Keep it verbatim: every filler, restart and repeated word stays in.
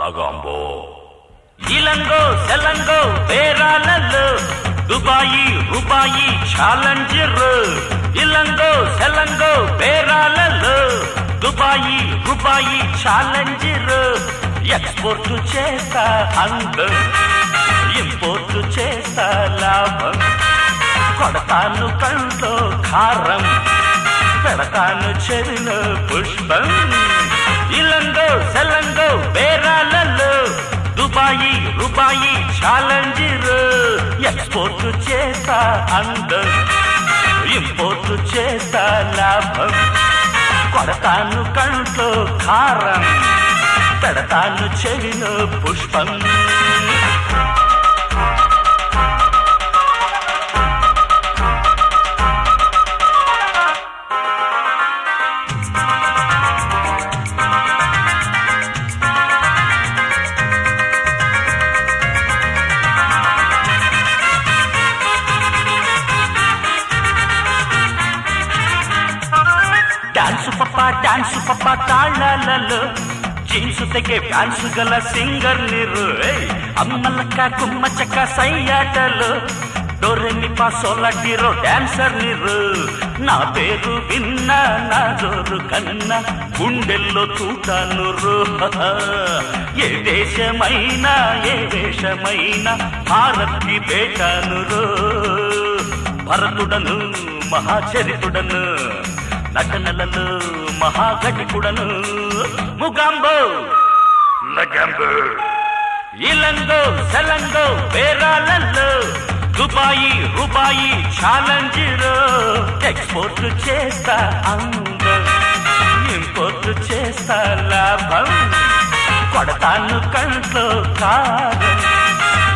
లగాంబో ఇలంగో సెలంగో పేరాలలో దుబాయి రూపాయి ఛాలెంజర్ ఇలంగో సెలంగో పేరాలలో దుబాయి రూపాయి ఛాలెంజర్ ఎక్స్పోర్ట్ చేస్తా అందం ఇంపోర్ట్ చేస్తా లాభం కొడతాను కంట్లో కారం పెడతాను చెవిలో పుష్పం ఇలంగో సెలంగో పేరాలలో దుబాయి రూపాయి ఛాలెంజర్ ఎక్స్పోర్ట్ చేస్తా అందం ఇంపోర్ట్ చేస్తా లాభం కొడతాను కంట్లో కారం పెడతాను చెవిలో పుష్పం డాన్సు పప్ప డాన్సు పప్ప తాళాలలో జీన్సు తెగే ఫ్యాన్సు గల సింగర్ నిరు అమ్మలక్క కుమ్మ చక్క సయ్యాటలు డోరెమి పాసోలాటిరో డాన్సర్ నిరు నా పేరు విన్నా నా జోరు కన్నా గుండెల్లో చూటాను రో ఏ దేశమైనా ఏ వేషమైనా భారత్కి బేటాను రో భరతుడను మహాచరితుడను నటనలలో మహాఘటికుడను ముగాంబో లగాంబో ఇలంగో సెలంగో పేరాలలో దుబాయి రూపాయి ఛాలెంజర్ ఎక్స్పోర్ట్ చేస్తా అందం ఇంపోర్ట్ చేస్తా లాభం కొడతాను కంట్లో కారం